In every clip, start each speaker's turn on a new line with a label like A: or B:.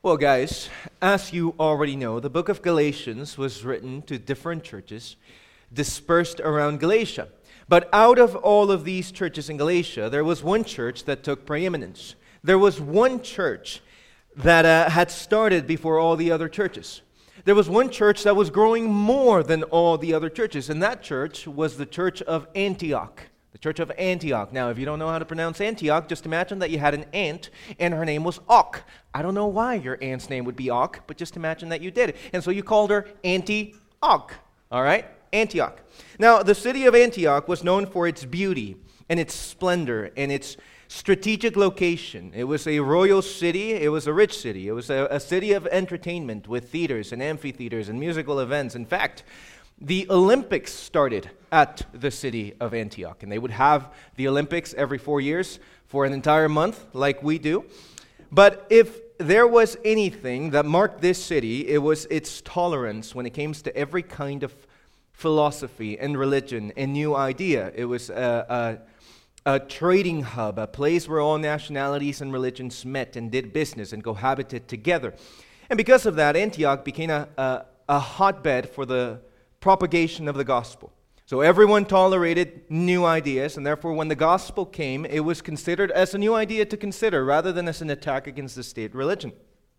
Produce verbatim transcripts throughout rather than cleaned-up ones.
A: Well, guys, as you already know, the book of Galatians was written to different churches dispersed around Galatia. But out of all of these churches in Galatia, there was one church that took preeminence. There was one church that uh, had started before all the other churches. There was one church that was growing more than all the other churches, and that church was the church of Antioch. The church of Antioch. Now, if you don't know how to pronounce Antioch, just imagine that you had an aunt, and her name was Och. I don't know why your aunt's name would be Och, but just imagine that you did. And so you called her Anti-Och, all right? Antioch. Now, the city of Antioch was known for its beauty and its splendor and its strategic location. It was a royal city. It was a rich city. It was a, a city of entertainment with theaters and amphitheaters and musical events. In fact, the Olympics started at the city of Antioch, and they would have the Olympics every four years for an entire month, like we do. But if there was anything that marked this city, it was its tolerance when it came to every kind of philosophy and religion and new idea. It was a, a, a trading hub, a place where all nationalities and religions met and did business and cohabited together. And because of that, Antioch became a, a, a hotbed for the propagation of the gospel. So everyone tolerated new ideas, and therefore when the gospel came, it was considered as a new idea to consider rather than as an attack against the state religion.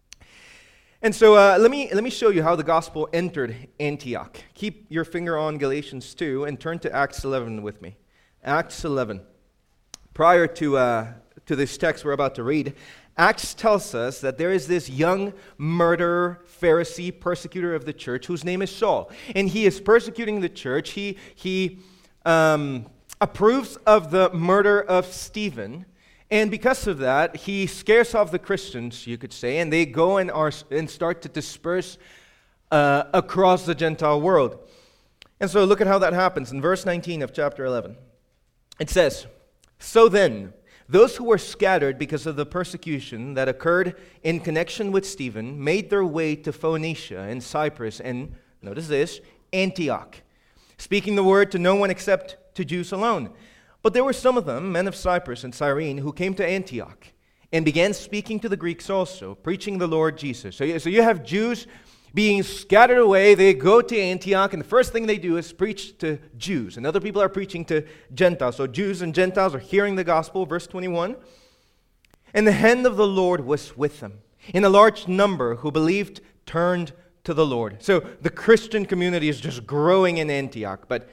A: And so uh, let me let me show you how the gospel entered Antioch. Keep your finger on Galatians two and turn to Acts eleven with me. Acts eleven. Prior to uh, to this text we're about to read, Acts tells us that there is this young murderer, Pharisee, persecutor of the church whose name is Saul. And he is persecuting the church. He, he um, approves of the murder of Stephen. And because of that, he scares off the Christians, you could say, and they go and, are, and start to disperse uh, across the Gentile world. And so look at how that happens in verse nineteen of chapter eleven. It says, "So then, those who were scattered because of the persecution that occurred in connection with Stephen made their way to Phoenicia and Cyprus and, notice this, Antioch, speaking the word to no one except to Jews alone. But there were some of them, men of Cyprus and Cyrene, who came to Antioch and began speaking to the Greeks also, preaching the Lord Jesus." So, so you have Jews being scattered away. They go to Antioch, and the first thing they do is preach to Jews. And other people are preaching to Gentiles. So Jews and Gentiles are hearing the gospel. Verse twenty-one. "And the hand of the Lord was with them, and a large number who believed turned to the Lord." So the Christian community is just growing in Antioch. But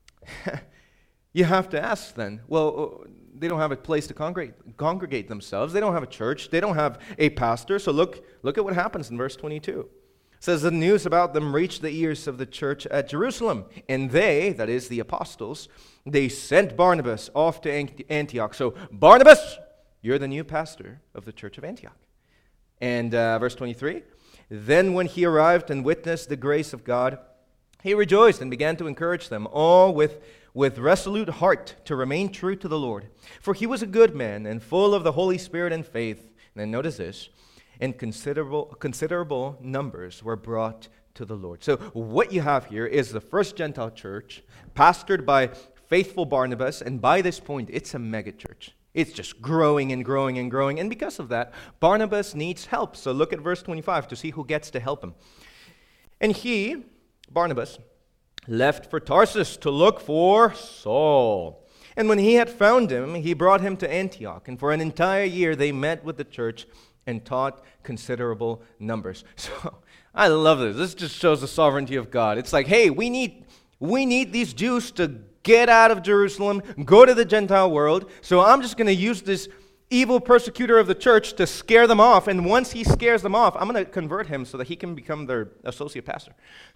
A: you have to ask then, well, they don't have a place to congregate, congregate themselves. They don't have a church. They don't have a pastor. So look, look at what happens in verse twenty-two. It says, "The news about them reached the ears of the church at Jerusalem, and they," that is the apostles, "they sent Barnabas off to Antioch." So, Barnabas, you're the new pastor of the church of Antioch. And uh, verse twenty-three, "Then when he arrived and witnessed the grace of God, he rejoiced and began to encourage them all with, with resolute heart to remain true to the Lord. For he was a good man and full of the Holy Spirit and faith." And then notice this, "and considerable considerable numbers were brought to the Lord." So what you have here is the first Gentile church, pastored by faithful Barnabas, and by this point, it's a megachurch. It's just growing and growing and growing, and because of that, Barnabas needs help. So look at verse twenty-five to see who gets to help him. "And he," Barnabas, "left for Tarsus to look for Saul. And when he had found him, he brought him to Antioch, and for an entire year they met with the church and taught considerable numbers." So I love this. This just shows the sovereignty of God. It's like, hey, we need we need these Jews to get out of Jerusalem, go to the Gentile world. So I'm just going to use this evil persecutor of the church to scare them off. And once he scares them off, I'm going to convert him so that he can become their associate pastor.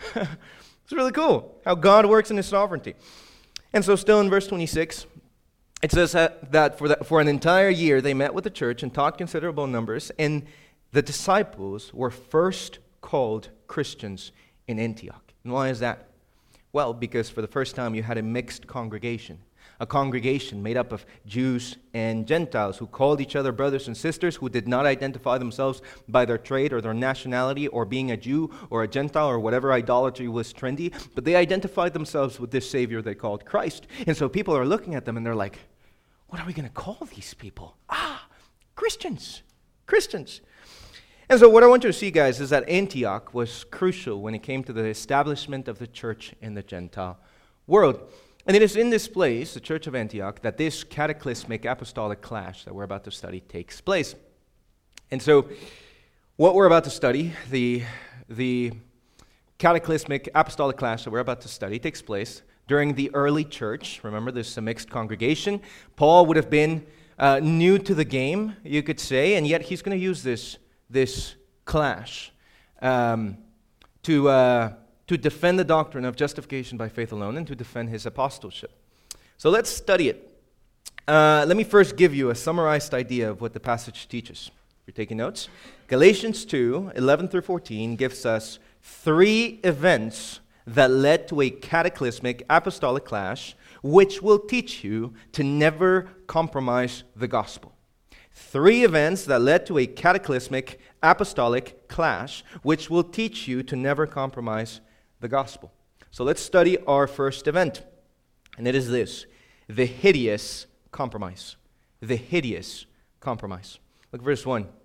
A: It's really cool how God works in his sovereignty. And so still in verse twenty-six, it says that for, the, for an entire year they met with the church and taught considerable numbers, and the disciples were first called Christians in Antioch. And why is that? Well, because for the first time you had a mixed congregation, a congregation made up of Jews and Gentiles who called each other brothers and sisters, who did not identify themselves by their trade or their nationality or being a Jew or a Gentile or whatever idolatry was trendy, but they identified themselves with this Savior they called Christ. And so people are looking at them and they're like, what are we going to call these people? Ah, Christians. Christians. And so what I want you to see, guys, is that Antioch was crucial when it came to the establishment of the church in the Gentile world. And it is in this place, the Church of Antioch, that this cataclysmic apostolic clash that we're about to study takes place. And so what we're about to study, the, the cataclysmic apostolic clash that we're about to study, takes place during the early church. Remember, this is a mixed congregation. Paul would have been uh, new to the game, you could say, and yet he's going to use this, this clash um, to... Uh, to defend the doctrine of justification by faith alone and to defend his apostleship. So let's study it. Uh, let me first give you a summarized idea of what the passage teaches. If you're taking notes, Galatians two, eleven through fourteen gives us three events that led to a cataclysmic apostolic clash, which will teach you to never compromise the gospel. Three events that led to a cataclysmic apostolic clash, which will teach you to never compromise the gospel. So let's study our first event, and it is this: the hideous compromise. The hideous compromise. Look at verse one.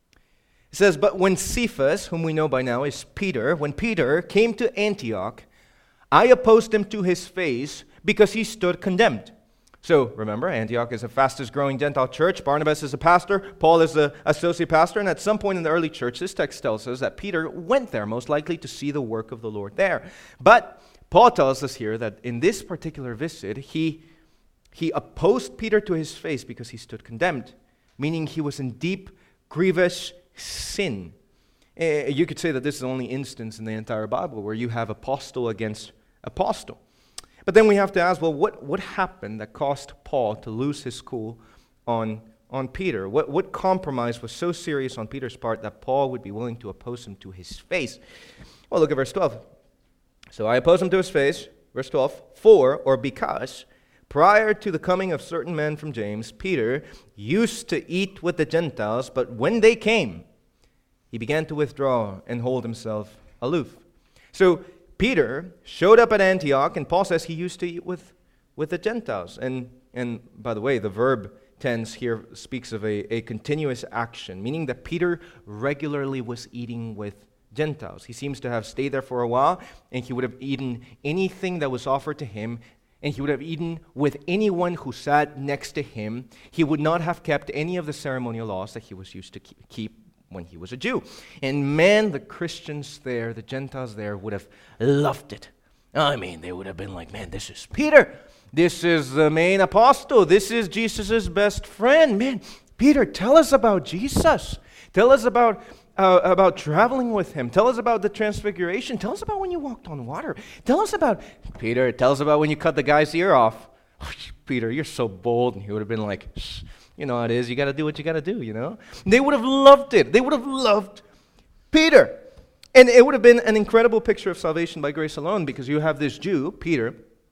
A: It says, "But when Cephas, whom we know by now is Peter, when Peter came to Antioch, I opposed him to his face because he stood condemned." So, remember, Antioch is the fastest growing Gentile church. Barnabas is a pastor. Paul is the associate pastor. And at some point in the early church, this text tells us that Peter went there, most likely to see the work of the Lord there. But Paul tells us here that in this particular visit, he, he opposed Peter to his face because he stood condemned, meaning he was in deep, grievous sin. Uh, you could say that this is the only instance in the entire Bible where you have apostle against apostle. But then we have to ask, well, what, what happened that caused Paul to lose his cool on, on Peter? What, what compromise was so serious on Peter's part that Paul would be willing to oppose him to his face? Well, look at verse twelve. "So I opposed him to his face," verse twelve, "for, or because, prior to the coming of certain men from James, Peter used to eat with the Gentiles, but when they came, he began to withdraw and hold himself aloof." So Peter showed up at Antioch, and Paul says he used to eat with, with the Gentiles. And, and by the way, the verb tense here speaks of a, a continuous action, meaning that Peter regularly was eating with Gentiles. He seems to have stayed there for a while, and he would have eaten anything that was offered to him, and he would have eaten with anyone who sat next to him. He would not have kept any of the ceremonial laws that he was used to keep when he was a Jew. And man, the Christians there, the Gentiles there, would have loved it. I mean, they would have been like, man, this is Peter. This is the main apostle. This is Jesus' best friend. Man, Peter, tell us about Jesus. Tell us about uh, about traveling with him. Tell us about the transfiguration. Tell us about when you walked on water. Tell us about, Peter, tell us about when you cut the guy's ear off. Peter, you're so bold. And he would have been like, shh. You know how it is. You got to do what you got to do, you know. They would have loved it. They would have loved Peter. And it would have been an incredible picture of salvation by grace alone, because you have this Jew, Peter,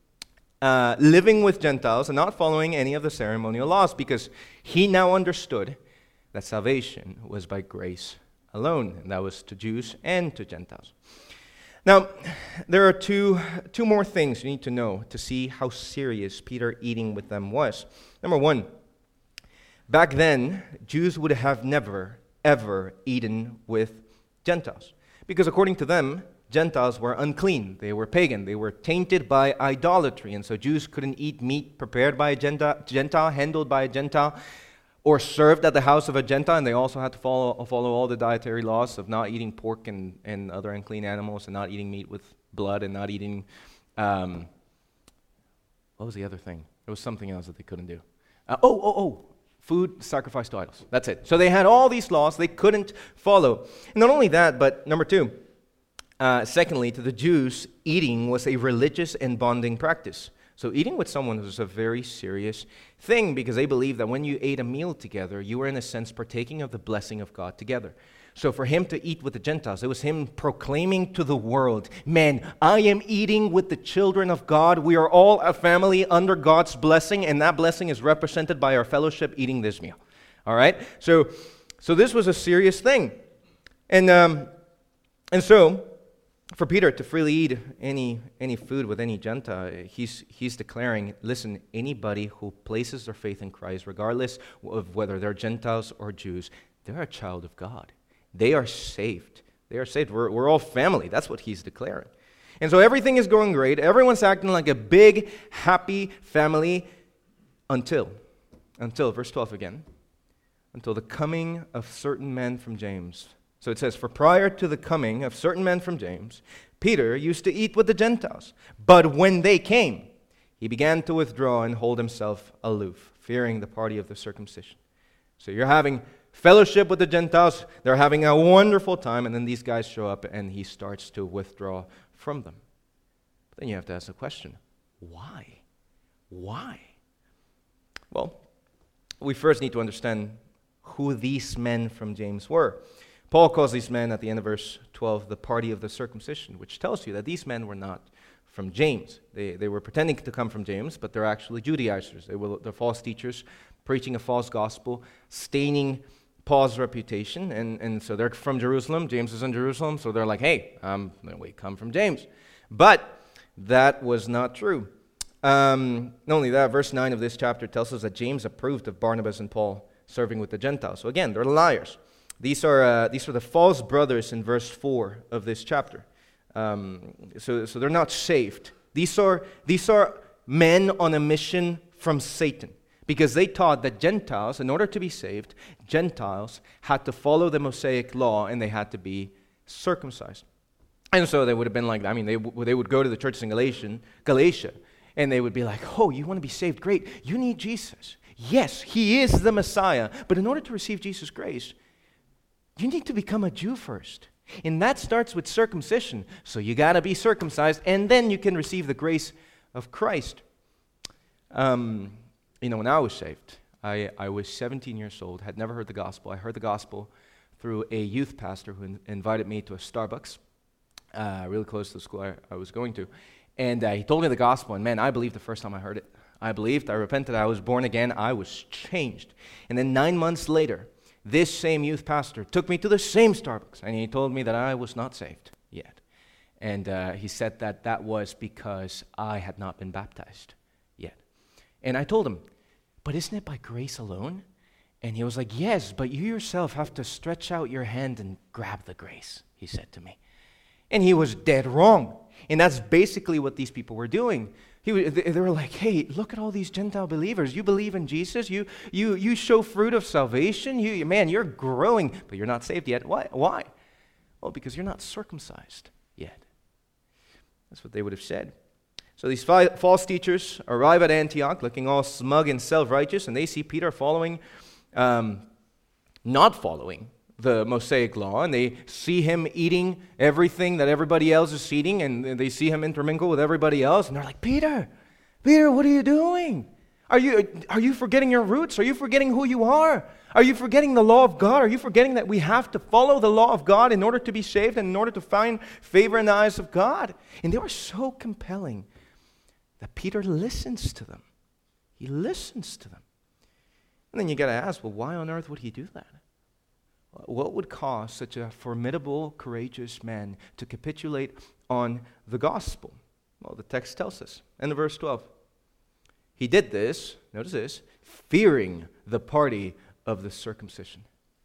A: uh, living with Gentiles and not following any of the ceremonial laws, because he now understood that salvation was by grace alone, and that was to Jews and to Gentiles. Now, there are two, two more things you need to know to see how serious Peter eating with them was. Number one, back then, Jews would have never, ever eaten with Gentiles. Because according to them, Gentiles were unclean. They were pagan. They were tainted by idolatry. And so Jews couldn't eat meat prepared by a Gentile, handled by a Gentile, or served at the house of a Gentile. And they also had to follow, follow all the dietary laws of not eating pork and, and other unclean animals, and not eating meat with blood, and not eating... Um, what was the other thing? There was something else that they couldn't do. Uh, oh, oh, oh. Food sacrificed to idols. That's it. So they had all these laws they couldn't follow. And not only that, but number two, uh, secondly, to the Jews, eating was a religious and bonding practice. So eating with someone was a very serious thing, because they believed that when you ate a meal together, you were in a sense partaking of the blessing of God together. So for him to eat with the Gentiles, it was him proclaiming to the world, man, I am eating with the children of God. We are all a family under God's blessing, and that blessing is represented by our fellowship eating this meal. All right? So so this was a serious thing. And um, and so for Peter to freely eat any any food with any Gentile, he's he's declaring, listen, anybody who places their faith in Christ, regardless of whether they're Gentiles or Jews, they're a child of God. They are saved. They are saved. We're, we're all family. That's what he's declaring. And so everything is going great. Everyone's acting like a big, happy family until, until, verse twelve again, until the coming of certain men from James. So it says, for prior to the coming of certain men from James, Peter used to eat with the Gentiles. But when they came, he began to withdraw and hold himself aloof, fearing the party of the circumcision. So you're having fellowship with the Gentiles. They're having a wonderful time. And then these guys show up and he starts to withdraw from them. But then you have to ask the question, why? Why? Well, we first need to understand who these men from James were. Paul calls these men at the end of verse twelve the party of the circumcision, which tells you that these men were not from James. They, they were pretending to come from James, but they're actually Judaizers. They were they're false teachers, preaching a false gospel, staining Paul's reputation, and, and so they're from Jerusalem. James is in Jerusalem, so they're like, hey, um, we come from James. But that was not true. Um, not only that, verse nine of this chapter tells us that James approved of Barnabas and Paul serving with the Gentiles. So again, they're liars. These are uh, these are the false brothers in verse four of this chapter. Um, so, so they're not saved. These are these are men on a mission from Satan, because they taught that Gentiles, in order to be saved, Gentiles had to follow the Mosaic law and they had to be circumcised. And so they would have been like, I mean, they they would go to the churches in Galatian, Galatia, and they would be like, oh, you want to be saved? Great. You need Jesus. Yes, he is the Messiah. But in order to receive Jesus' grace, you need to become a Jew first. And that starts with circumcision. So you got to be circumcised, and then you can receive the grace of Christ. Um, you know, when I was saved, I, I was seventeen years old, had never heard the gospel. I heard the gospel through a youth pastor who in, invited me to a Starbucks, uh, really close to the school I, I was going to. And uh, he told me the gospel, and man, I believed the first time I heard it. I believed, I repented, I was born again, I was changed. And then nine months later, this same youth pastor took me to the same Starbucks, and he told me that I was not saved yet. And uh, he said that that was because I had not been baptized yet. And I told him, but isn't it by grace alone? And he was like, yes, but you yourself have to stretch out your hand and grab the grace, he said to me. And he was dead wrong. And that's basically what these people were doing. He, they were like, hey, look at all these Gentile believers. You believe in Jesus. You you you show fruit of salvation. You Man, you're growing, but you're not saved yet. Why? Why? Well, because you're not circumcised yet. That's what they would have said. So these fi- false teachers arrive at Antioch looking all smug and self-righteous, and they see Peter following, um, not following the Mosaic law, and they see him eating everything that everybody else is eating, and they see him intermingle with everybody else, and they're like, Peter, Peter, what are you doing? Are you, are you forgetting your roots? Are you forgetting who you are? Are you forgetting the law of God? Are you forgetting that we have to follow the law of God in order to be saved and in order to find favor in the eyes of God? And they were so compelling that Peter listens to them. He listens to them. And then you got to ask, well, why on earth would he do that? What would cause such a formidable, courageous man to capitulate on the gospel? Well, the text tells us. End of verse twelve. He did this, notice this, fearing the party of the circumcision.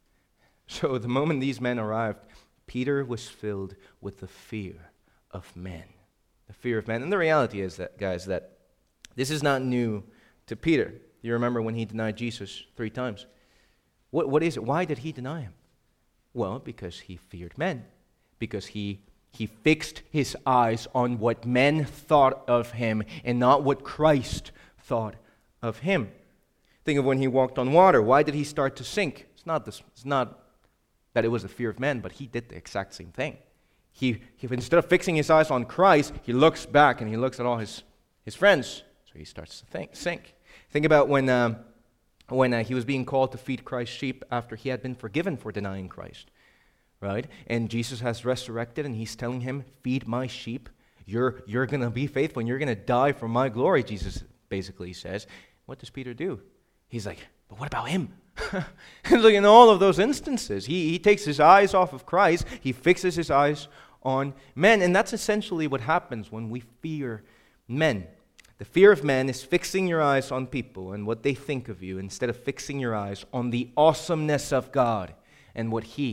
A: So the moment these men arrived, Peter was filled with the fear of men. The fear of men. And the reality is that, guys, that this is not new to Peter. You remember when he denied Jesus three times. What, what is it? Why did he deny him? Well, because he feared men. Because he he fixed his eyes on what men thought of him and not what Christ thought of him. Think of when he walked on water. Why did he start to sink? It's not this, it's not that it was the fear of men, but he did the exact same thing. He, he instead of fixing his eyes on Christ, he looks back and he looks at all his, his friends. So he starts to think, sink. Think about when... Um, when uh, he was being called to feed Christ's sheep after he had been forgiven for denying Christ, right? And Jesus has resurrected, and he's telling him, feed my sheep. You're, you're going to be faithful, and you're going to die for my glory, Jesus basically says. What does Peter do? He's like, but what about him? Look, in all of those instances, he, he takes his eyes off of Christ. He fixes his eyes on men, and that's essentially what happens when we fear men. The fear of men is fixing your eyes on people and what they think of you instead of fixing your eyes on the awesomeness of God and what He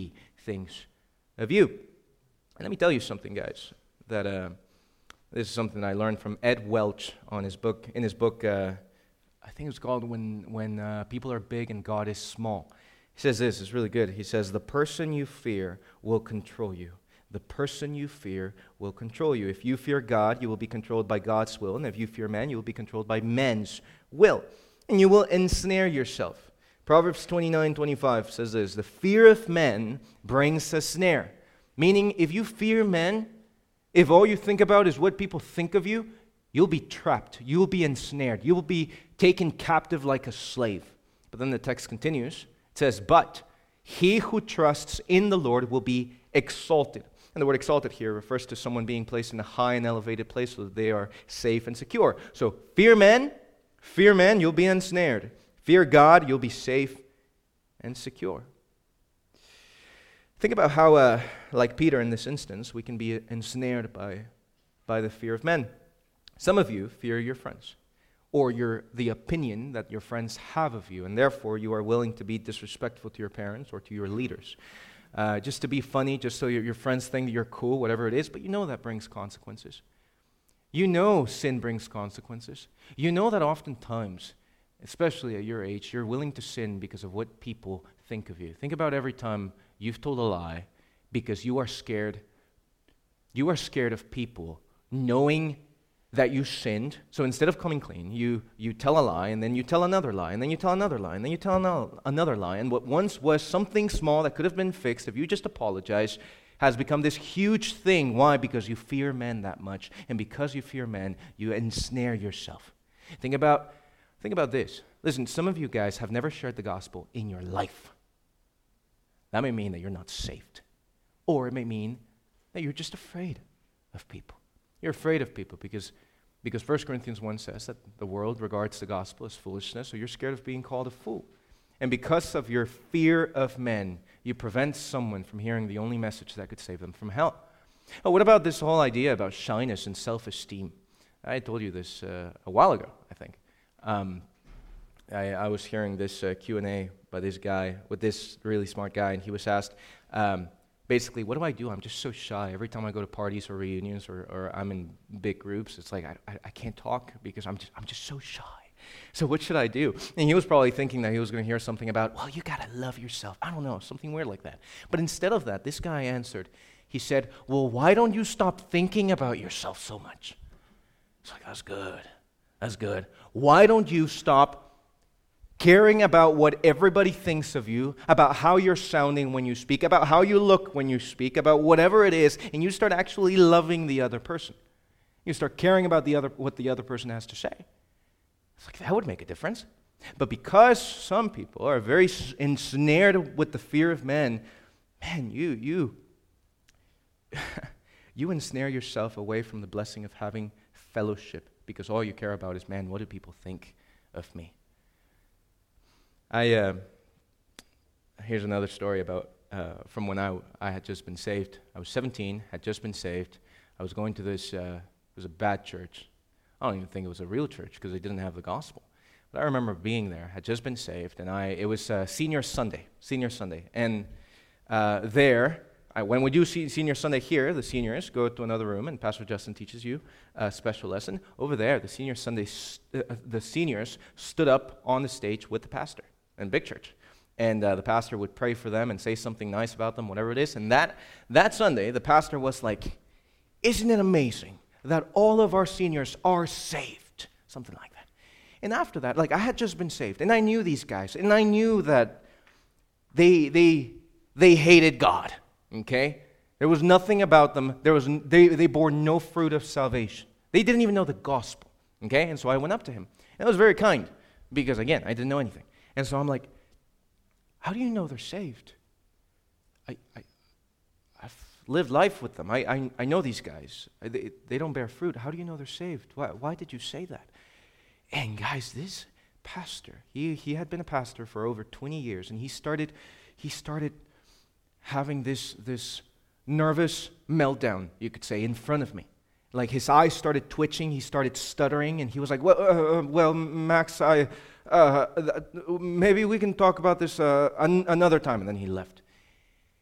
A: things of you. And let me tell you something, guys, that uh, this is something I learned from Ed Welch on his book, in his book, uh, I think it's called When, when uh, People Are Big and God is Small. He says this, it's really good. He says, the person you fear will control you. The person you fear will control you. If you fear God, you will be controlled by God's will. And if you fear man, you will be controlled by men's will. And you will ensnare yourself. Proverbs twenty-nine twenty-five says this, the fear of men brings a snare. Meaning, if you fear men, if all you think about is what people think of you, you'll be trapped. You will be ensnared. You will be taken captive like a slave. But then the text continues. It says, but he who trusts in the Lord will be exalted. And the word exalted here refers to someone being placed in a high and elevated place so that they are safe and secure. So fear men, fear men, you'll be ensnared. Fear God, you'll be safe and secure. Think about how, uh, like Peter in this instance, we can be ensnared by, by the fear of men. Some of you fear your friends, or your, the opinion that your friends have of you, and therefore you are willing to be disrespectful to your parents or to your leaders. Uh, just to be funny, just so your, your friends think that you're cool, whatever it is, but you know that brings consequences. You know sin brings consequences. You know that oftentimes, especially at your age, you're willing to sin because of what people think of you. Think about every time you've told a lie because you are scared. You are scared of people knowing that you sinned. So instead of coming clean, you, you tell a lie, and then you tell another lie, and then you tell another lie, and then you tell another, another lie. And what once was something small that could have been fixed if you just apologize has become this huge thing. Why? Because you fear men that much. And because you fear men, you ensnare yourself. Think about, think about this. Listen, some of you guys have never shared the gospel in your life. That may mean that you're not saved. Or it may mean that you're just afraid of people. You're afraid of people because, because First Corinthians one says that the world regards the gospel as foolishness, so you're scared of being called a fool. And because of your fear of men, you prevent someone from hearing the only message that could save them from hell. Oh, what about this whole idea about shyness and self-esteem? I told you this uh, a while ago, I think. Um, I, I was hearing this uh, Q and A by this guy, with this really smart guy, and he was asked, um, basically, what do I do? I'm just so shy. Every time I go to parties or reunions or, or I'm in big groups, it's like I, I, I can't talk because I'm just I'm just so shy. So what should I do? And he was probably thinking that he was going to hear something about, well, you got to love yourself. I don't know, something weird like that. But instead of that, this guy answered. He said, well, why don't you stop thinking about yourself so much? It's like, that's good. That's good. Why don't you stop caring about what everybody thinks of you, about how you're sounding when you speak, about how you look when you speak, about whatever it is, and you start actually loving the other person. You start caring about the other, what the other person has to say. It's like, that would make a difference. But because some people are very ensnared with the fear of men, man, you, you, you ensnare yourself away from the blessing of having fellowship because all you care about is, man, what do people think of me? I uh, here's another story about uh, from when I I had just been saved. I was seventeen, had just been saved. I was going to this. Uh, it was a bad church. I don't even think it was a real church because they didn't have the gospel. But I remember being there. Had just been saved, and I it was uh, Senior Sunday. Senior Sunday, and uh, there. I, when we do see Senior Sunday here, the seniors go to another room, and Pastor Justin teaches you a special lesson. Over there, the Senior Sunday, st- uh, the seniors stood up on the stage with the pastor. In big church. And uh, the pastor would pray for them and say something nice about them, whatever it is. And that that Sunday, the pastor was like, isn't it amazing that all of our seniors are saved? Something like that. And after that, like I had just been saved, and I knew these guys, and I knew that they they they hated God, okay? There was nothing about them. There was they, they bore no fruit of salvation. They didn't even know the gospel, okay? And so I went up to him. And it was very kind because, again, I didn't know anything. And so I'm like, how do you know they're saved? I, I, I've lived life with them. I, I, I know these guys. I, they, they don't bear fruit. How do you know they're saved? Why, why did you say that? And guys, this pastor, he, he had been a pastor for over twenty years, and he started he started having this this nervous meltdown, you could say, in front of me. Like his eyes started twitching, he started stuttering, and he was like, well, uh, well Max, I... Uh, maybe we can talk about this uh, an- another time. And then he left.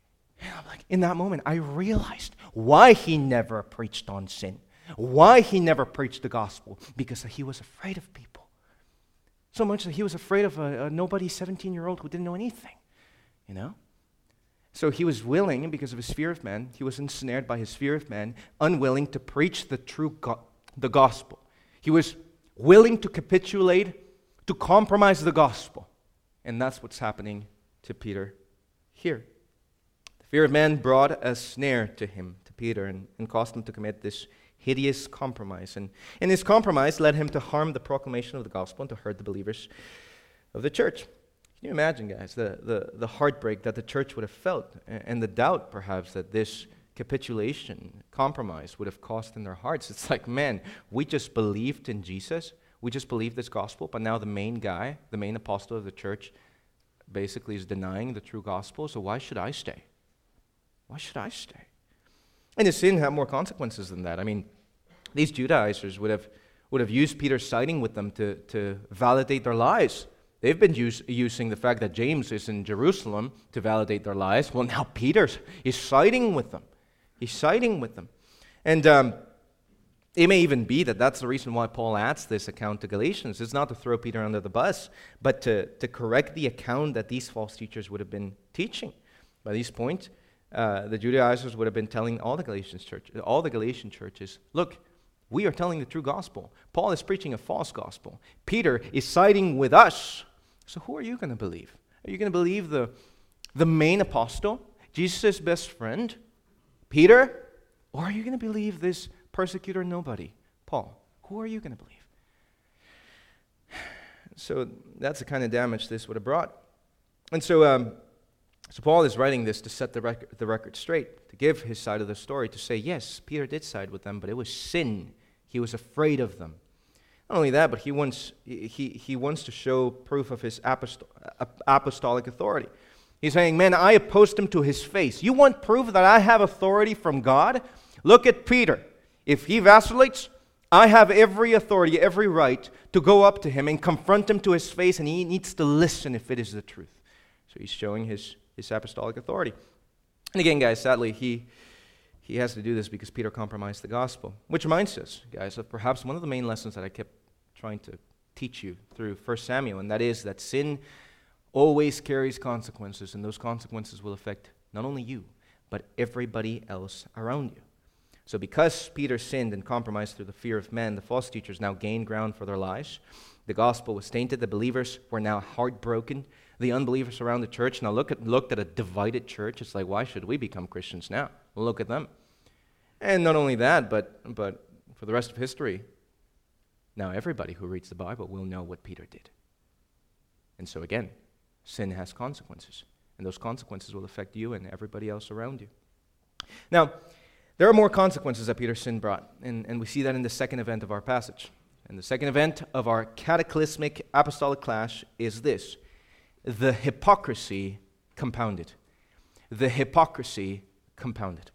A: And I'm like, in that moment, I realized why he never preached on sin, why he never preached the gospel, because he was afraid of people. So much that he was afraid of a, a nobody seventeen-year-old who didn't know anything, you know? So he was willing, because of his fear of man, he was ensnared by his fear of man, unwilling to preach the true go- the gospel. He was willing to capitulate, to compromise the gospel. And that's what's happening to Peter here. The fear of man brought a snare to him, to Peter, and, and caused him to commit this hideous compromise. And, and his compromise led him to harm the proclamation of the gospel and to hurt the believers of the church. Can you imagine, guys, the, the, the heartbreak that the church would have felt, and, and the doubt, perhaps, that this capitulation, compromise would have caused in their hearts? It's like, man, we just believed in Jesus. We just believed this gospel, but now the main guy, the main apostle of the church, basically is denying the true gospel, so why should I stay? Why should I stay? And the sin had more consequences than that. I mean, these Judaizers would have would have used Peter siding with them to, to validate their lies. They've been use, using the fact that James is in Jerusalem to validate their lies. Well, now Peter is siding with them. He's siding with them. And um, it may even be that that's the reason why Paul adds this account to Galatians. It's not to throw Peter under the bus, but to, to correct the account that these false teachers would have been teaching. By this point, uh, the Judaizers would have been telling all the Galatian church, all the Galatian churches, look, we are telling the true gospel. Paul is preaching a false gospel. Peter is siding with us. So who are you going to believe? Are you going to believe the, the main apostle, Jesus' best friend, Peter? Or are you going to believe this persecutor nobody, Paul? Who are you going to believe? So that's the kind of damage this would have brought. And so um, so Paul is writing this to set the record, the record straight, to give his side of the story, to say, yes, Peter did side with them, but it was sin. He was afraid of them. Not only that, but he wants he, he wants to show proof of his apostol, apostolic authority. He's saying, man, I opposed him to his face. You want proof that I have authority from God? Look at Peter. If he vacillates, I have every authority, every right to go up to him and confront him to his face, and he needs to listen if it is the truth. So he's showing his, his apostolic authority. And again, guys, sadly, he... He has to do this because Peter compromised the gospel. Which reminds us, guys, of perhaps one of the main lessons that I kept trying to teach you through First Samuel, and that is that sin always carries consequences, and those consequences will affect not only you, but everybody else around you. So because Peter sinned and compromised through the fear of men, the false teachers now gained ground for their lies. The gospel was tainted. The believers were now heartbroken. The unbelievers around the church now look at, looked at a divided church. It's like, why should we become Christians now? Well, look at them. And not only that, but but for the rest of history, now everybody who reads the Bible will know what Peter did. And so again, sin has consequences. And those consequences will affect you and everybody else around you. Now, there are more consequences that Peter's sin brought. And, and we see that in the second event of our passage. And the second event of our cataclysmic apostolic clash is this: the hypocrisy compounded. The hypocrisy compounded.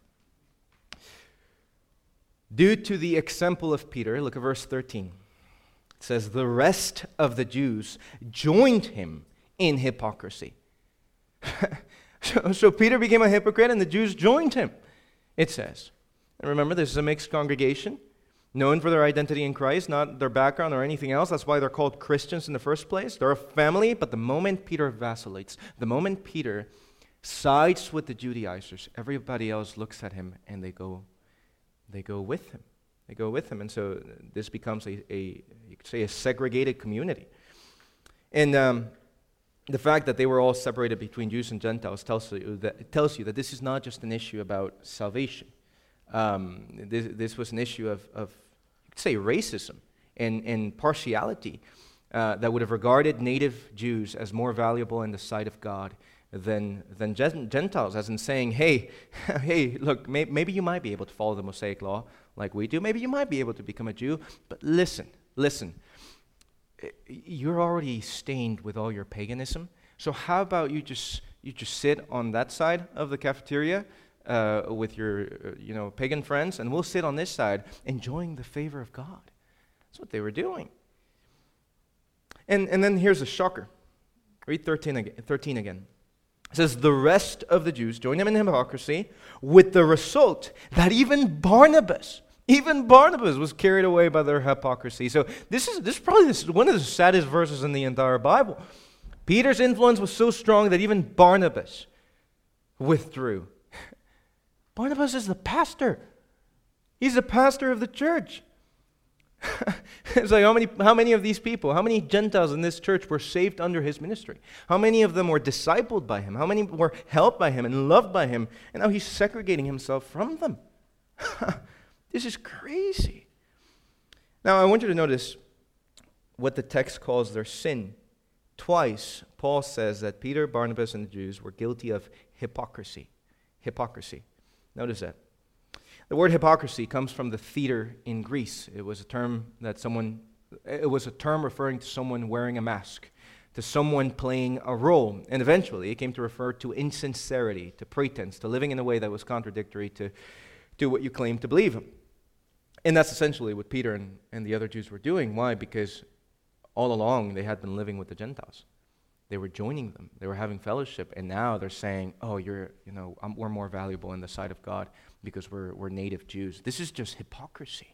A: Due to the example of Peter, look at verse thirteen. It says, the rest of the Jews joined him in hypocrisy. so, so Peter became a hypocrite and the Jews joined him, it says. And remember, this is a mixed congregation, known for their identity in Christ, not their background or anything else. That's why they're called Christians in the first place. They're a family, but the moment Peter vacillates, the moment Peter sides with the Judaizers, everybody else looks at him and they go, they go with him. They go with him. And so this becomes a, a you could say, a segregated community. And um, the fact that they were all separated between Jews and Gentiles tells you that, it tells you that this is not just an issue about salvation. Um, this, this was an issue of, of, you could say, racism and, and partiality uh, that would have regarded native Jews as more valuable in the sight of God than than Gentiles, as in saying, hey, hey, look, may, maybe you might be able to follow the Mosaic law like we do. Maybe you might be able to become a Jew. But listen, listen, you're already stained with all your paganism. So how about you just you just sit on that side of the cafeteria uh, with your uh, you know pagan friends, and we'll sit on this side enjoying the favor of God. That's what they were doing. And and then here's a shocker. Read thirteen again. thirteen again. It says, the rest of the Jews joined him in hypocrisy, with the result that even Barnabas, even Barnabas was carried away by their hypocrisy. So this is this is probably this is one of the saddest verses in the entire Bible. Peter's influence was so strong that even Barnabas withdrew. Barnabas is the pastor. He's the pastor of the church. It's like, how many, how many of these people, how many Gentiles in this church were saved under his ministry? How many of them were discipled by him? How many were helped by him and loved by him? And now he's segregating himself from them. This is crazy. Now, I want you to notice what the text calls their sin. Twice, Paul says that Peter, Barnabas, and the Jews were guilty of hypocrisy. Hypocrisy. Notice that. The word hypocrisy comes from the theater in Greece. It was a term that someone, it was a term referring to someone wearing a mask, to someone playing a role. And eventually it came to refer to insincerity, to pretense, to living in a way that was contradictory to, to what you claim to believe. And that's essentially what Peter and, and the other Jews were doing. Why? Because all along they had been living with the Gentiles. They were joining them. They were having fellowship, and now they're saying, "Oh, you're, you know, I'm, we're more valuable in the sight of God because we're we're native Jews." This is just hypocrisy.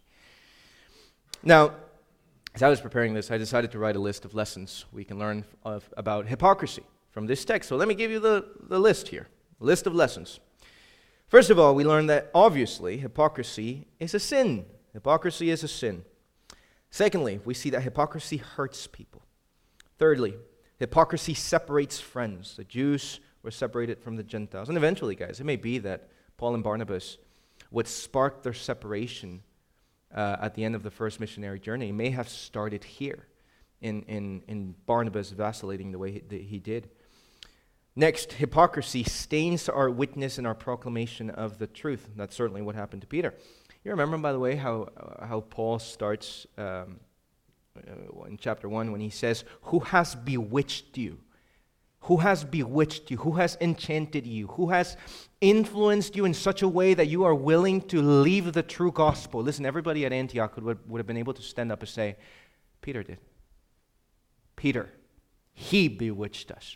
A: Now, as I was preparing this, I decided to write a list of lessons we can learn of, about hypocrisy from this text. So let me give you the, the list here, a list of lessons. First of all, we learn that obviously hypocrisy is a sin. Hypocrisy is a sin. Secondly, we see that hypocrisy hurts people. Thirdly, hypocrisy separates friends. The Jews were separated from the Gentiles. And eventually, guys, it may be that Paul and Barnabas, what sparked their separation uh, at the end of the first missionary journey, may have started here in, in, in Barnabas vacillating the way he, that he did. Next, hypocrisy stains our witness and our proclamation of the truth. That's certainly what happened to Peter. You remember, by the way, how, uh, how Paul starts um, uh, in chapter one when he says, "Who has bewitched you? Who has bewitched you? Who has enchanted you? Who has influenced you in such a way that you are willing to leave the true gospel?" Listen, everybody at Antioch would, would have been able to stand up and say, Peter did. Peter, he bewitched us.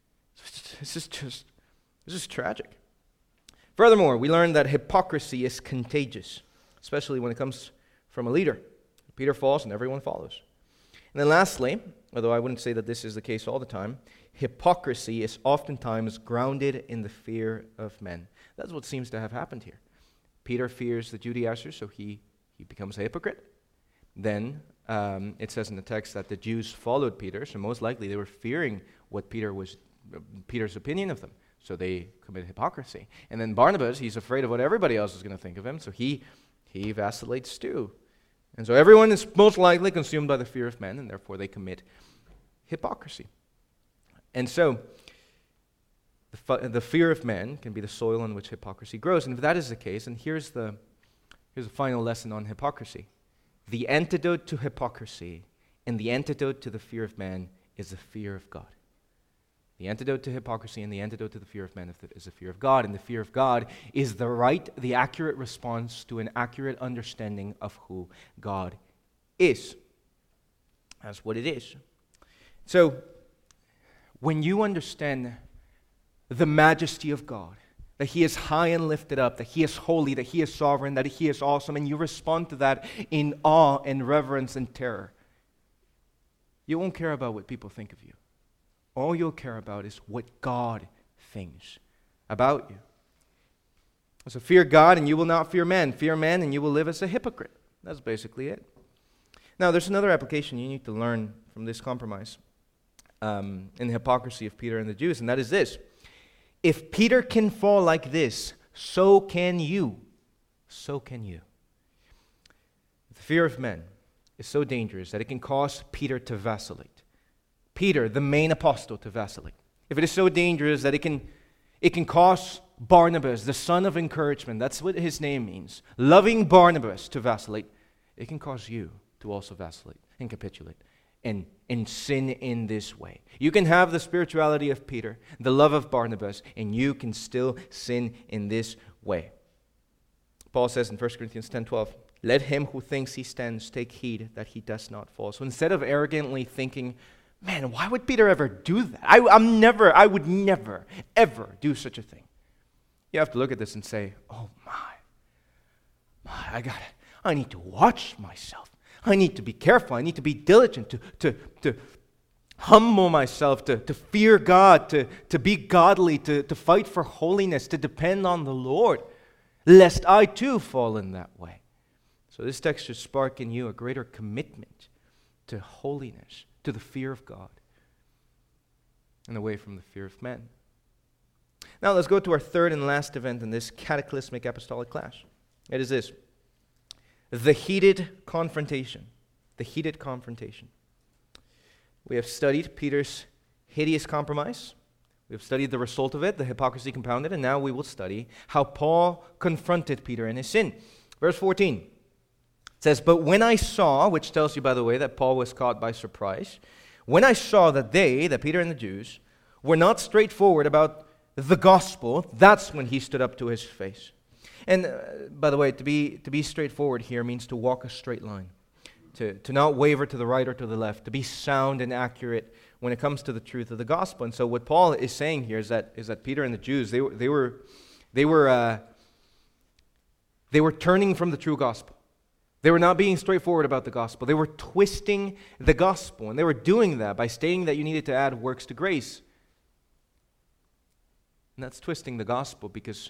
A: This is just, this is tragic. Furthermore, we learn that hypocrisy is contagious, especially when it comes from a leader. Peter falls and everyone follows. And then lastly, although I wouldn't say that this is the case all the time, hypocrisy is oftentimes grounded in the fear of men. That's what seems to have happened here. Peter fears the Judaizers, so he, he becomes a hypocrite. Then um, it says in the text that the Jews followed Peter, so most likely they were fearing what Peter was, uh, Peter's opinion of them. So they commit hypocrisy. And then Barnabas, he's afraid of what everybody else is going to think of him, so he he vacillates too. And so everyone is most likely consumed by the fear of men, and therefore they commit hypocrisy. And so the, fu- the fear of men can be the soil on which hypocrisy grows. And if that is the case, and here's the here's a final lesson on hypocrisy. The antidote to hypocrisy and the antidote to the fear of man is the fear of God. The antidote to hypocrisy and the antidote to the fear of men is the fear of God. And the fear of God is the right, the accurate response to an accurate understanding of who God is. That's what it is. So, when you understand the majesty of God, that He is high and lifted up, that He is holy, that He is sovereign, that He is awesome, and you respond to that in awe and reverence and terror, you won't care about what people think of you. All you'll care about is what God thinks about you. So fear God and you will not fear man. Fear man and you will live as a hypocrite. That's basically it. Now there's another application you need to learn from this compromise um, in the hypocrisy of Peter and the Jews, and that is this. If Peter can fall like this, so can you. So can you. The fear of men is so dangerous that it can cause Peter to vacillate. Peter, the main apostle, to vacillate. If it is so dangerous that it can, it can cause Barnabas, the son of encouragement, that's what his name means, loving Barnabas, to vacillate, it can cause you to also vacillate and capitulate and, and sin in this way. You can have the spirituality of Peter, the love of Barnabas, and you can still sin in this way. Paul says in First Corinthians ten twelve, "Let him who thinks he stands take heed that he does not fall." So instead of arrogantly thinking Man, why would Peter ever do that? I, I'm never, I would never, ever do such a thing. You have to look at this and say, oh my, my, I got it. I need to watch myself. I need to be careful. I need to be diligent, to, to, to humble myself, to, to fear God, to, to be godly, to, to fight for holiness, to depend on the Lord, lest I too fall in that way. So this text should spark in you a greater commitment to holiness, to the fear of God, and away from the fear of men. Now let's go to our third and last event in this cataclysmic apostolic clash. It is this: the heated confrontation. The heated confrontation. We have studied Peter's hideous compromise. We have studied the result of it, the hypocrisy compounded, and now we will study how Paul confronted Peter in his sin. Verse fourteen. It says, but when I saw, which tells you, by the way, that Paul was caught by surprise, when I saw that they, that Peter and the Jews, were not straightforward about the gospel, that's when he stood up to his face. And uh, by the way, to be to be straightforward here means to walk a straight line, to, to not waver to the right or to the left, to be sound and accurate when it comes to the truth of the gospel. And so what Paul is saying here is that is that Peter and the Jews, they were they were they were uh, they were turning from the true gospel. They were not being straightforward about the gospel. They were twisting the gospel, and they were doing that by stating that you needed to add works to grace. And that's twisting the gospel, because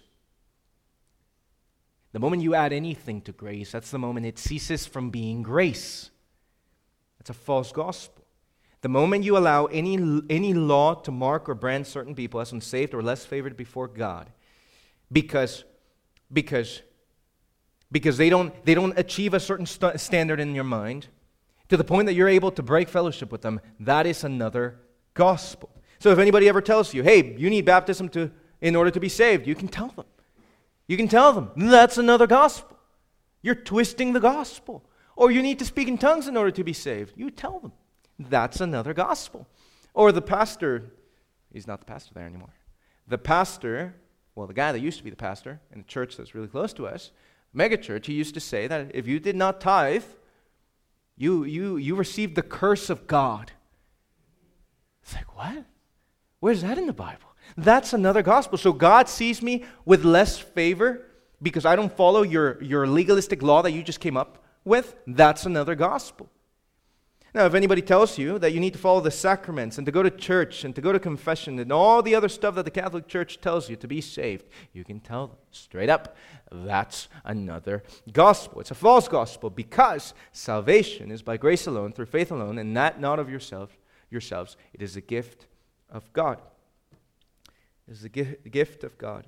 A: the moment you add anything to grace, that's the moment it ceases from being grace. That's a false gospel. The moment you allow any, any law to mark or brand certain people as unsaved or less favored before God, because, because Because they don't, they don't achieve a certain st- standard in your mind, to the point that you're able to break fellowship with them, that is another gospel. So if anybody ever tells you, hey, you need baptism to in order to be saved, you can tell them. You can tell them, that's another gospel. You're twisting the gospel. Or you need to speak in tongues in order to be saved. You tell them, that's another gospel. Or the pastor, he's not the pastor there anymore. The pastor, well, the guy that used to be the pastor in a church that's really close to us, megachurch, he used to say that if you did not tithe, you you you received the curse of God. It's like, what? Where's that in the Bible? That's another gospel. So God sees me with less favor because I don't follow your, your legalistic law that you just came up with. That's another gospel. Now, if anybody tells you that you need to follow the sacraments and to go to church and to go to confession and all the other stuff that the Catholic Church tells you to be saved, you can tell them straight up, that's another gospel. It's a false gospel, because salvation is by grace alone, through faith alone, and that not of yourself, yourselves. It is a gift of God. It is a gift of God.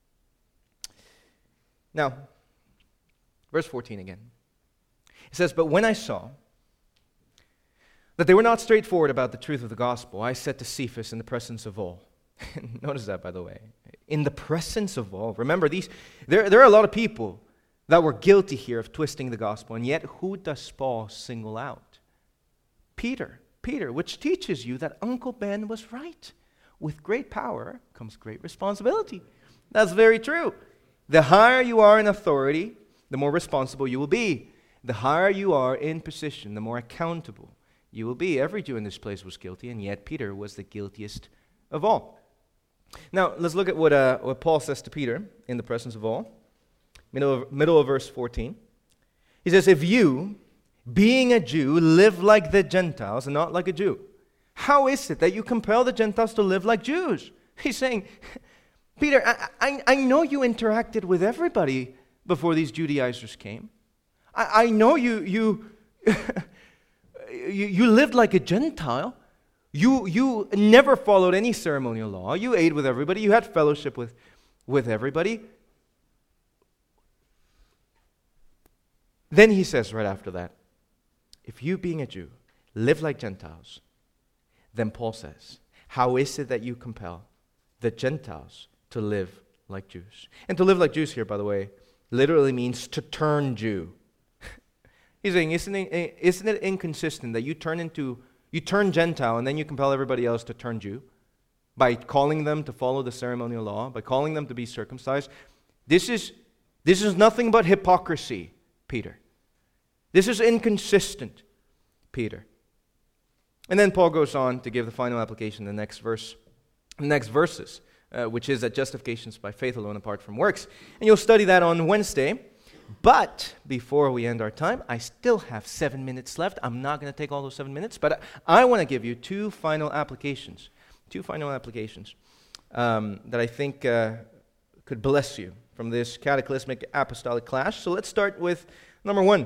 A: Now, verse fourteen again. It says, but when I saw that they were not straightforward about the truth of the gospel, I said to Cephas in the presence of all. Notice that, by the way. In the presence of all. Remember, these there, there are a lot of people that were guilty here of twisting the gospel, and yet who does Paul single out? Peter. Peter, which teaches you that Uncle Ben was right. With great power comes great responsibility. That's very true. The higher you are in authority, the more responsible you will be. The higher you are in position, the more accountable you will be. Every Jew in this place was guilty, and yet Peter was the guiltiest of all. Now, let's look at what, uh, what Paul says to Peter in the presence of all. Middle of, middle of verse fourteen. He says, if you, being a Jew, live like the Gentiles and not like a Jew, how is it that you compel the Gentiles to live like Jews? He's saying, Peter, I, I, I know you interacted with everybody before these Judaizers came. I, I know you... you You, you lived like a Gentile. You, you never followed any ceremonial law. You ate with everybody. You had fellowship with, with everybody. Then he says right after that, if you, being a Jew, live like Gentiles, then Paul says, how is it that you compel the Gentiles to live like Jews? And to live like Jews here, by the way, literally means to turn Jew. He's saying, isn't it, isn't it inconsistent that you turn into you turn Gentile and then you compel everybody else to turn Jew by calling them to follow the ceremonial law, by calling them to be circumcised? This is this is nothing but hypocrisy, Peter. This is inconsistent, Peter. And then Paul goes on to give the final application in the next verse, the next verses, uh, which is that justification is by faith alone apart from works. And you'll study that on Wednesday. But before we end our time, I still have seven minutes left. I'm not going to take all those seven minutes, but I, I want to give you two final applications, two final applications um, that I think uh, could bless you from this cataclysmic apostolic clash. So let's start with number one.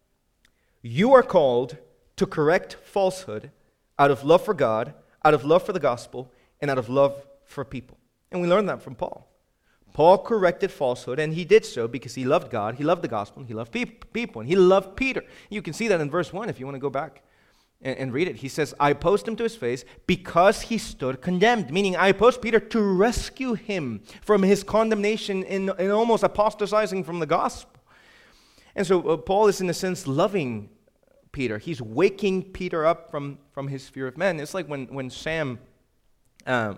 A: You are called to correct falsehood out of love for God, out of love for the gospel, and out of love for people. And we learned that from Paul. Paul corrected falsehood, and he did so because he loved God, he loved the gospel, and he loved peop- people, and he loved Peter. You can see that in verse one if you want to go back and, and read it. He says, I opposed him to his face because he stood condemned, meaning I opposed Peter to rescue him from his condemnation in, in almost apostatizing from the gospel. And so uh, Paul is in a sense loving Peter. He's waking Peter up from, from his fear of men. It's like when, when Sam... Uh,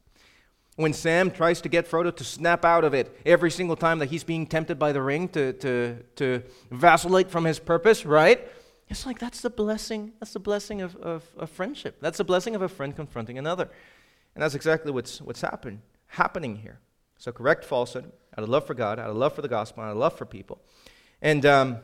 A: When Sam tries to get Frodo to snap out of it every single time that he's being tempted by the ring to, to, to vacillate from his purpose, right? It's like that's the blessing, that's the blessing of, of, of friendship. That's the blessing of a friend confronting another. And that's exactly what's what's happen, happening here. So correct falsehood out of love for God, out of love for the gospel, out of love for people. And um,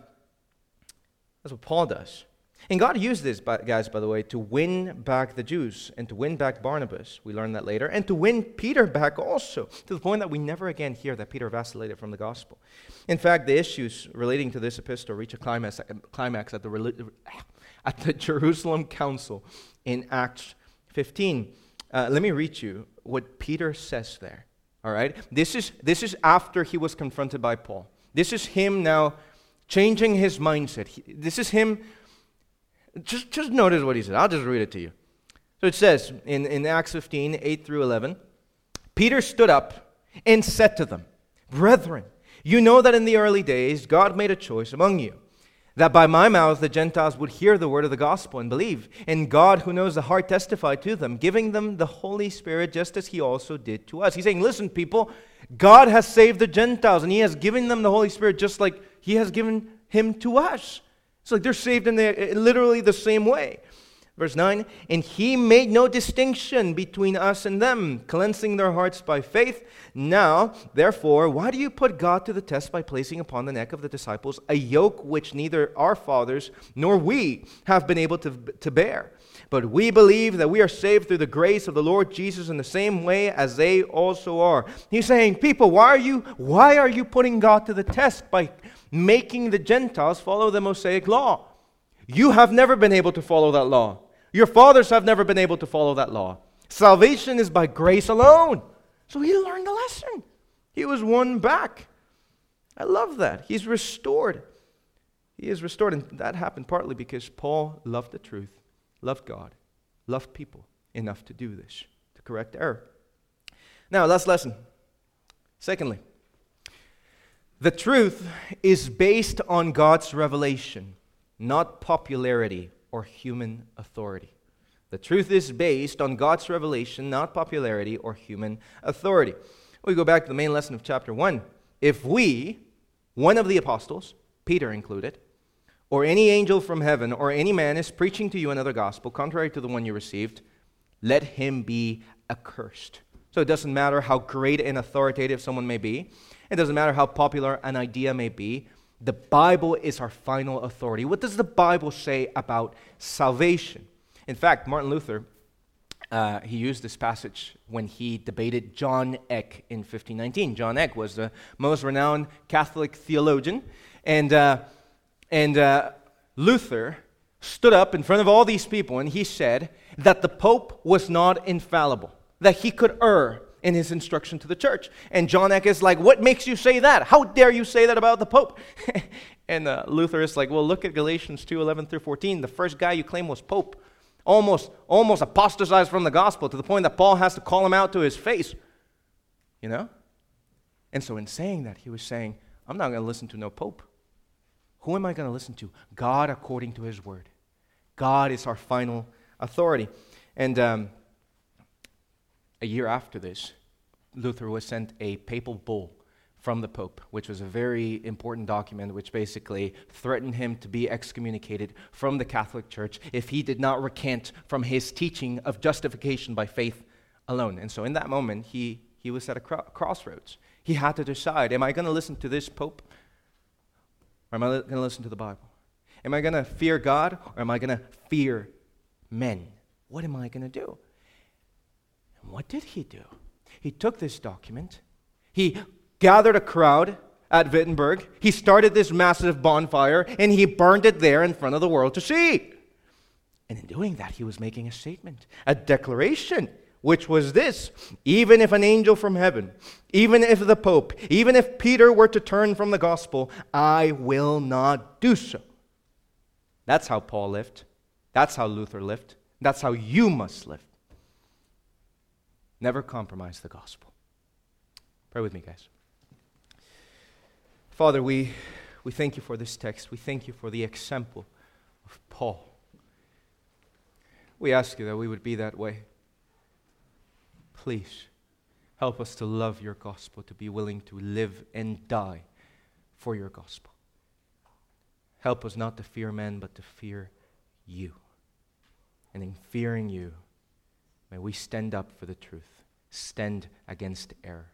A: that's what Paul does. And God used this, guys, by the way, to win back the Jews and to win back Barnabas. We learned that later. And to win Peter back also, to the point that we never again hear that Peter vacillated from the gospel. In fact, the issues relating to this epistle reach a climax, climax at, the, at the Jerusalem Council in Acts fifteen. Uh, let me read you what Peter says there. All right? This is, this is after he was confronted by Paul. This is him now changing his mindset. He, this is him... Just, just notice what he said. I'll just read it to you. So it says in, in Acts fifteen, eight through eleven, Peter stood up and said to them, Brethren, you know that in the early days God made a choice among you, that by my mouth the Gentiles would hear the word of the gospel and believe. And God, who knows the heart, testified to them, giving them the Holy Spirit just as he also did to us. He's saying, listen, people, God has saved the Gentiles, and he has given them the Holy Spirit just like he has given him to us. It's like they're saved in the, literally the same way. Verse nine, and he made no distinction between us and them, cleansing their hearts by faith. Now, therefore, why do you put God to the test by placing upon the neck of the disciples a yoke which neither our fathers nor we have been able to, to bear? But we believe that we are saved through the grace of the Lord Jesus in the same way as they also are. He's saying, people, why are you, why are you putting God to the test by making the Gentiles follow the Mosaic law? You have never been able to follow that law. Your fathers have never been able to follow that law. Salvation is by grace alone. So he learned the lesson. He was won back. I love that. He's restored. He is restored. And that happened partly because Paul loved the truth, loved God, loved people enough to do this, to correct error. Now, last lesson. Secondly, the truth is based on God's revelation, not popularity or human authority. The truth is based on God's revelation, not popularity or human authority. We go back to the main lesson of chapter one. If we, one of the apostles, Peter included, or any angel from heaven or any man is preaching to you another gospel contrary to the one you received, let him be accursed. So it doesn't matter how great and authoritative someone may be. It doesn't matter how popular an idea may be. The Bible is our final authority. What does the Bible say about salvation? In fact, Martin Luther, uh, he used this passage when he debated John Eck in fifteen nineteen. John Eck was the most renowned Catholic theologian. And, uh, and uh, Luther stood up in front of all these people and he said that the Pope was not infallible, that he could err in his instruction to the church. And John Eck is like, what makes you say that? How dare you say that about the Pope? and uh, Luther is like, well, look at Galatians two, eleven through fourteen. The first guy you claim was Pope. Almost, almost apostatized from the gospel to the point that Paul has to call him out to his face. You know? And so in saying that, he was saying, I'm not going to listen to no Pope. Who am I going to listen to? God according to his word. God is our final authority. And um, a year after this, Luther was sent a papal bull from the Pope, which was a very important document which basically threatened him to be excommunicated from the Catholic Church if he did not recant from his teaching of justification by faith alone. And so in that moment, he, he was at a cro- crossroads. He had to decide, am I going to listen to this Pope, or am I going to listen to the Bible? Am I going to fear God, or am I going to fear men? What am I going to do? And what did he do? He took this document, he gathered a crowd at Wittenberg, he started this massive bonfire, and he burned it there in front of the world to see. And in doing that, he was making a statement, a declaration, which was this: even if an angel from heaven, even if the Pope, even if Peter were to turn from the gospel, I will not do so. That's how Paul lived. That's how Luther lived. That's how you must live. Never compromise the gospel. Pray with me, guys. Father, we, we thank you for this text. We thank you for the example of Paul. We ask you that we would be that way. Please help us to love your gospel, to be willing to live and die for your gospel. Help us not to fear men, but to fear you. And in fearing you, may we stand up for the truth, stand against error,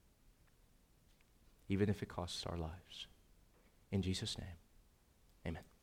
A: even if it costs our lives. In Jesus' name, amen.